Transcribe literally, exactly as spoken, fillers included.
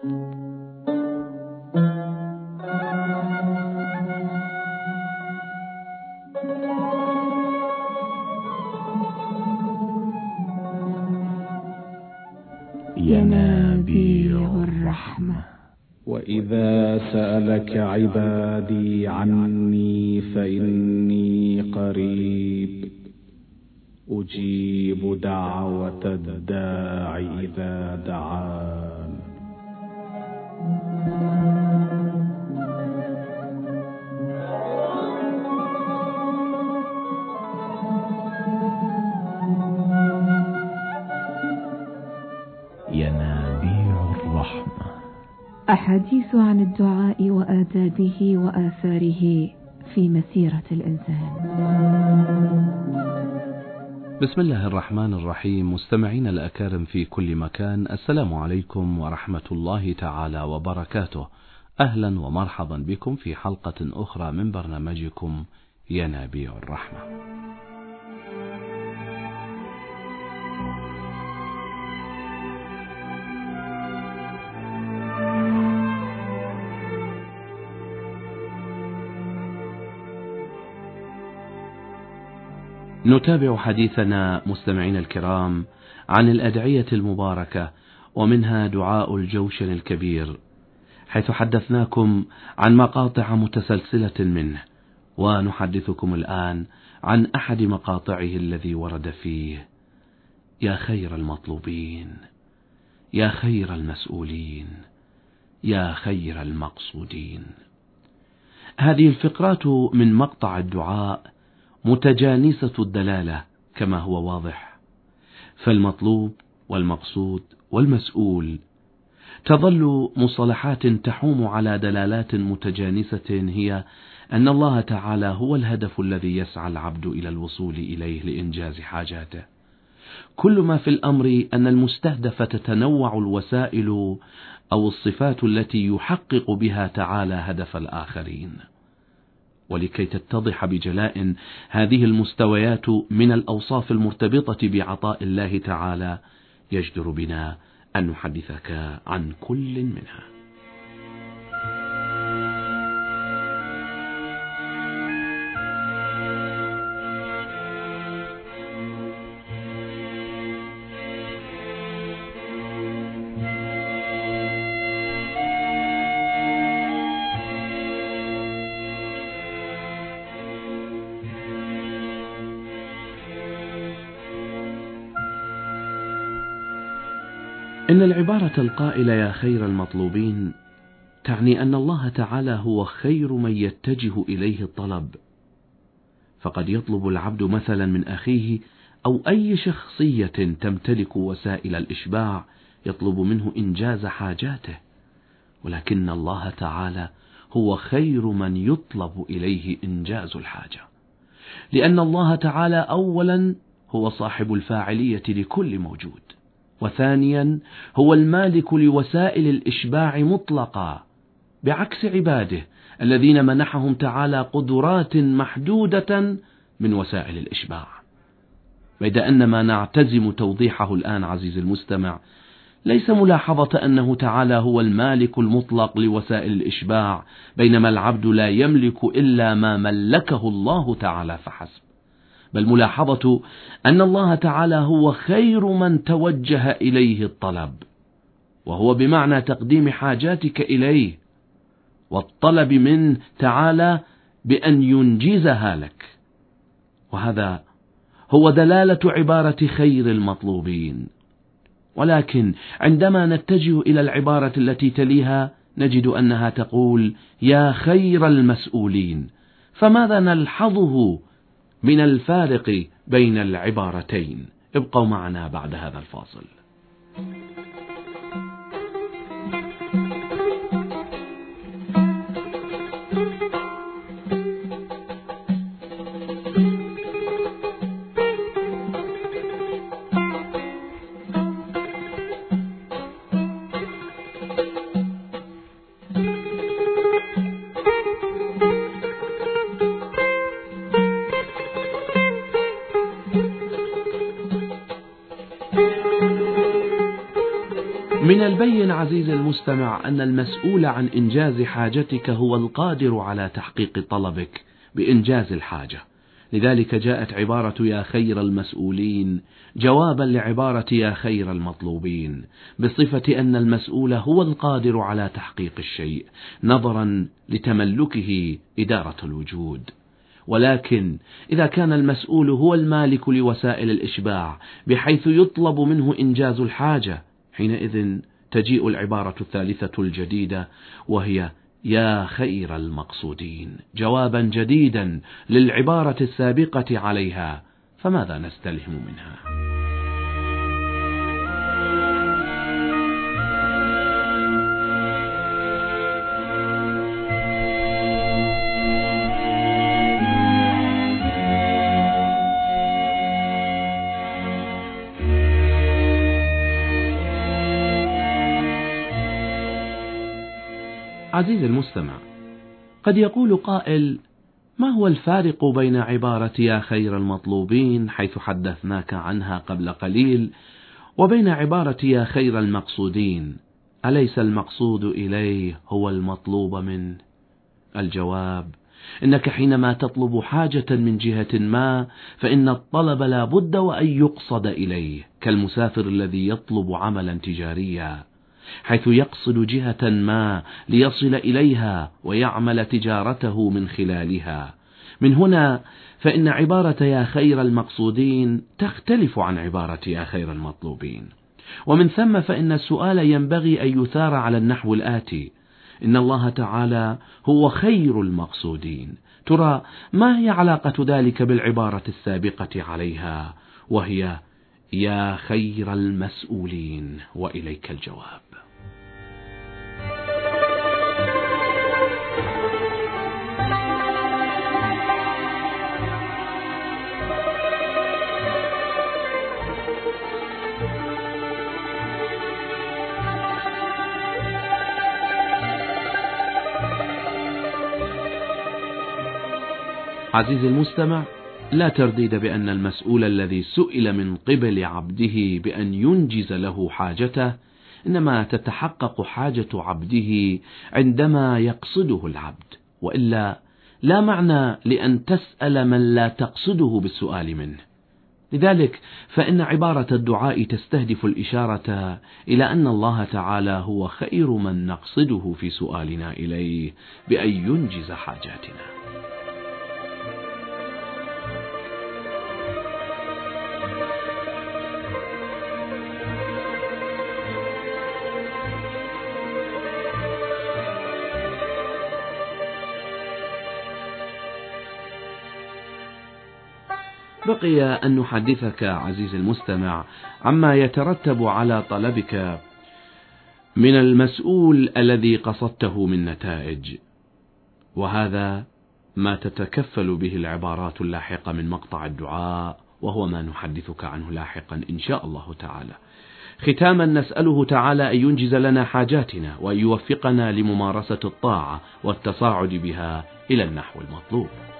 ينابيع الرحمة. وإذا سألك عبادي عني فإني قريب أجيب دعوة الداع إذا دعان. ينابيع الرحمة. أحاديث عن الدعاء وآدابه وآثاره في مسيرة الإنسان. بسم الله الرحمن الرحيم. مستمعين الأكارم في كل مكان، السلام عليكم ورحمة الله تعالى وبركاته. أهلا ومرحبا بكم في حلقة أخرى من برنامجكم ينابيع الرحمة. نتابع حديثنا مستمعين الكرام عن الأدعية المباركة، ومنها دعاء الجوشن الكبير، حيث حدثناكم عن مقاطع متسلسلة منه، ونحدثكم الآن عن أحد مقاطعه الذي ورد فيه: يا خير المطلوبين، يا خير المسؤولين، يا خير المقصودين. هذه الفقرات من مقطع الدعاء متجانسة الدلالة كما هو واضح، فالمطلوب والمقصود والمسؤول تظل مصطلحات تحوم على دلالات متجانسة، هي أن الله تعالى هو الهدف الذي يسعى العبد إلى الوصول إليه لإنجاز حاجاته. كل ما في الأمر أن المستهدف تتنوع الوسائل أو الصفات التي يحقق بها تعالى هدف الآخرين. ولكي تتضح بجلاء هذه المستويات من الأوصاف المرتبطة بعطاء الله تعالى، يجدر بنا أن نحدثك عن كل منها. إن العبارة القائلة يا خير المطلوبين تعني أن الله تعالى هو خير من يتجه إليه الطلب، فقد يطلب العبد مثلا من أخيه أو أي شخصية تمتلك وسائل الإشباع، يطلب منه إنجاز حاجاته، ولكن الله تعالى هو خير من يطلب إليه إنجاز الحاجة، لأن الله تعالى أولا هو صاحب الفاعلية لكل موجود، وثانيا هو المالك لوسائل الإشباع مطلقا، بعكس عباده الذين منحهم تعالى قدرات محدودة من وسائل الإشباع. بيد أن ما نعتزم توضيحه الآن عزيزي المستمع ليس ملاحظة أنه تعالى هو المالك المطلق لوسائل الإشباع، بينما العبد لا يملك إلا ما ملكه الله تعالى فحسب، بل ملاحظة أن الله تعالى هو خير من توجه إليه الطلب، وهو بمعنى تقديم حاجاتك إليه والطلب منه تعالى بأن ينجزها لك. وهذا هو دلالة عبارة خير المطلوبين. ولكن عندما نتجه إلى العبارة التي تليها نجد أنها تقول يا خير المسؤولين. فماذا نلحظه من الفارق بين العبارتين؟ ابقوا معنا بعد هذا الفاصل. من البين عزيزي المستمع أن المسؤول عن إنجاز حاجتك هو القادر على تحقيق طلبك بإنجاز الحاجة. لذلك جاءت عبارة يا خير المسؤولين جوابا لعبارة يا خير المطلوبين، بصفة أن المسؤول هو القادر على تحقيق الشيء نظرا لتملكه إدارة الوجود. ولكن إذا كان المسؤول هو المالك لوسائل الإشباع بحيث يطلب منه إنجاز الحاجة، حينئذ تجيء العبارة الثالثة الجديدة وهي يا خير المقصودين، جوابا جديدا للعبارة السابقة عليها. فماذا نستلهم منها؟ عزيزي المستمع، قد يقول قائل: ما هو الفارق بين عبارة يا خير المطلوبين حيث حدثناك عنها قبل قليل وبين عبارة يا خير المقصودين؟ أليس المقصود إليه هو المطلوب منه؟ الجواب: إنك حينما تطلب حاجة من جهة ما فإن الطلب لا بد وأن يقصد إليه، كالمسافر الذي يطلب عملا تجاريا حيث يقصد جهة ما ليصل إليها ويعمل تجارته من خلالها. من هنا فإن عبارة يا خير المقصودين تختلف عن عبارة يا خير المطلوبين. ومن ثم فإن السؤال ينبغي أن يثار على النحو الآتي: إن الله تعالى هو خير المقصودين. ترى ما هي علاقة ذلك بالعبارة السابقة عليها وهي يا خير المسؤولين؟ وإليك الجواب. عزيزي المستمع، لا ترديد بأن المسؤول الذي سئل من قبل عبده بأن ينجز له حاجته إنما تتحقق حاجة عبده عندما يقصده العبد، وإلا لا معنى لأن تسأل من لا تقصده بالسؤال منه. لذلك فإن عبارة الدعاء تستهدف الإشارة إلى أن الله تعالى هو خير من نقصده في سؤالنا إليه بأن ينجز حاجاتنا. بقي أن نحدثك عزيزي المستمع عما يترتب على طلبك من المسؤول الذي قصدته من نتائج، وهذا ما تتكفل به العبارات اللاحقة من مقطع الدعاء، وهو ما نحدثك عنه لاحقا إن شاء الله تعالى. ختاما نسأله تعالى أن ينجز لنا حاجاتنا وأن يوفقنا لممارسة الطاعة والتصاعد بها إلى النحو المطلوب.